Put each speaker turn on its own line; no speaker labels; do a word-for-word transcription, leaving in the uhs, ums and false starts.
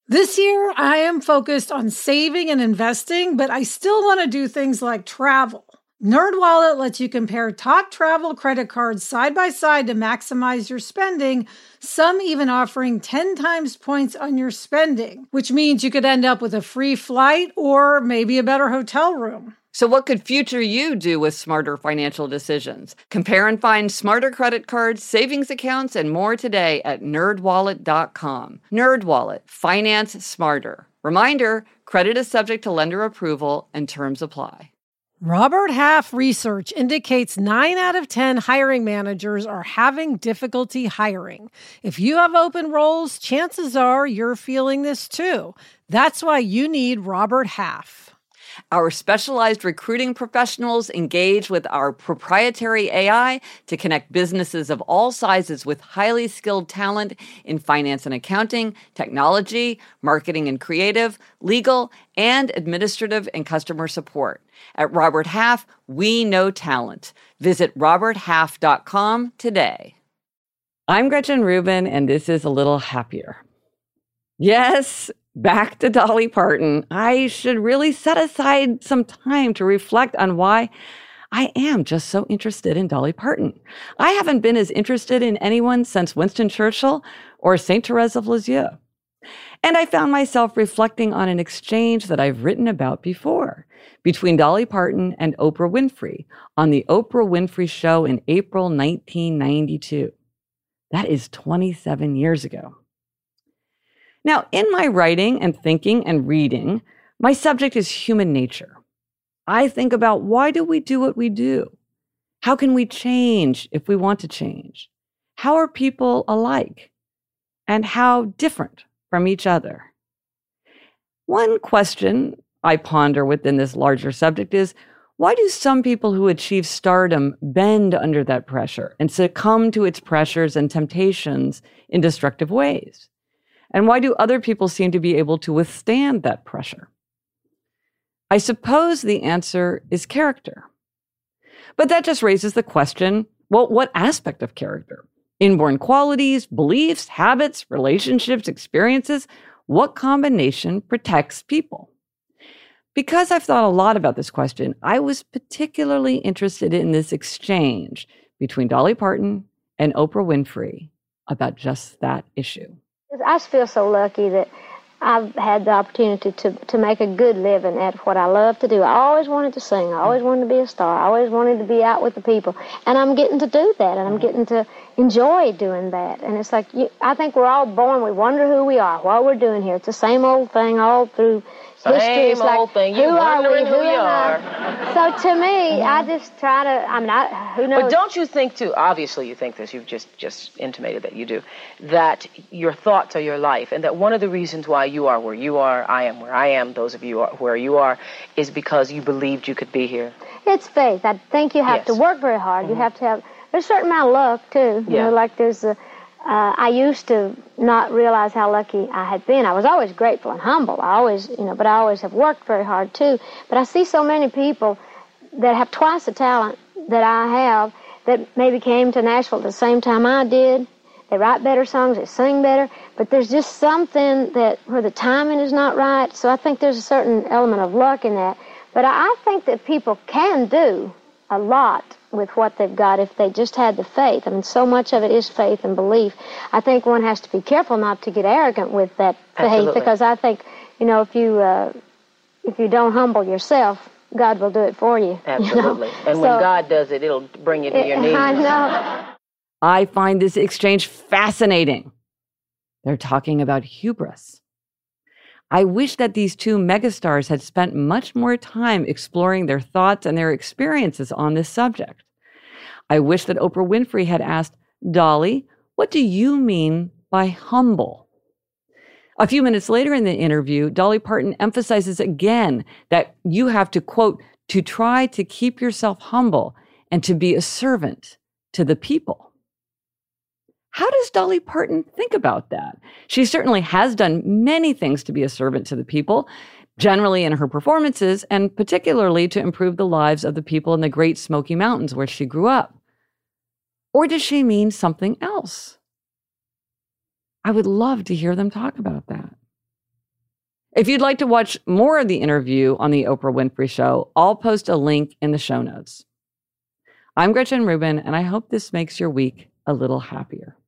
This year, I am focused on saving and investing, but I still want to do things like travel. NerdWallet lets you compare top travel credit cards side by side to maximize your spending, some even offering ten times points on your spending, which means you could end up with a free flight or maybe a better hotel room.
So what could future you do with smarter financial decisions? Compare and find smarter credit cards, savings accounts, and more today at nerd wallet dot com. NerdWallet. Finance smarter. Reminder, credit is subject to lender approval and terms apply.
Robert Half research indicates nine out of ten hiring managers are having difficulty hiring. If you have open roles, chances are you're feeling this too. That's why you need Robert Half.
Our specialized recruiting professionals engage with our proprietary A I to connect businesses of all sizes with highly skilled talent in finance and accounting, technology, marketing and creative, legal, and administrative and customer support. At Robert Half, we know talent. Visit robert half dot com today. I'm Gretchen Rubin, and this is A Little Happier. Yes, back to Dolly Parton. I should really set aside some time to reflect on why I am just so interested in Dolly Parton. I haven't been as interested in anyone since Winston Churchill or Saint Therese of Lisieux. And I found myself reflecting on an exchange that I've written about before between Dolly Parton and Oprah Winfrey on the Oprah Winfrey Show in April nineteen ninety-two. That is twenty-seven years ago. Now, in my writing and thinking and reading, my subject is human nature. I think about, why do we do what we do? How can we change if we want to change? How are people alike? And how different from each other? One question I ponder within this larger subject is, why do some people who achieve stardom bend under that pressure and succumb to its pressures and temptations in destructive ways? And why do other people seem to be able to withstand that pressure? I suppose the answer is character. But that just raises the question, well, what aspect of character? Inborn qualities, beliefs, habits, relationships, experiences? What combination protects people? Because I've thought a lot about this question, I was particularly interested in this exchange between Dolly Parton and Oprah Winfrey about just that issue.
I just feel so lucky that I've had the opportunity to, to make a good living at what I love to do. I always wanted to sing. I always wanted to be a star. I always wanted to be out with the people. And I'm getting to do that, and I'm getting to enjoy doing that. And it's like, you, I think we're all born, we wonder who we are, what we're doing here. It's the same old thing all through history. It's
Same old
like,
thing.
Who
You're
are we?
wondering
Who
who you
am I? So to me, I just try to, I mean, I, who knows?
But don't you think, too, obviously you think this, you've just, just intimated that you do, that your thoughts are your life, and that one of the reasons why you are where you are, I am where I am, those of you are where you are, is because you believed you could be here?
It's faith. I think you have
Yes.
to work very hard. Mm-hmm. You have to have, there's a certain amount of luck, too. You
Yeah.
know, like there's a, Uh, I used to not realize how lucky I had been. I was always grateful and humble. I always, you know, but I always have worked very hard too. But I see so many people that have twice the talent that I have that maybe came to Nashville at the same time I did. They write better songs, they sing better, but there's just something that where the timing is not right. So I think there's a certain element of luck in that. But I think that people can do a lot with what they've got if they just had the faith. I mean, so much of it is faith and belief. I think one has to be careful not to get arrogant with that faith.
Absolutely.
Because I think, you know, if you uh, if you don't humble yourself, God will do it for you.
Absolutely.
You know?
And
So,
when God does it, it'll bring you to your knees.
I know.
I find this exchange fascinating. They're talking about hubris. I wish that these two megastars had spent much more time exploring their thoughts and their experiences on this subject. I wish that Oprah Winfrey had asked, Dolly, what do you mean by humble? A few minutes later in the interview, Dolly Parton emphasizes again that you have to, quote, to try to keep yourself humble and to be a servant to the people. How does Dolly Parton think about that? She certainly has done many things to be a servant to the people, generally in her performances, and particularly to improve the lives of the people in the Great Smoky Mountains where she grew up. Or does she mean something else? I would love to hear them talk about that. If you'd like to watch more of the interview on The Oprah Winfrey Show, I'll post a link in the show notes. I'm Gretchen Rubin, and I hope this makes your week a little happier.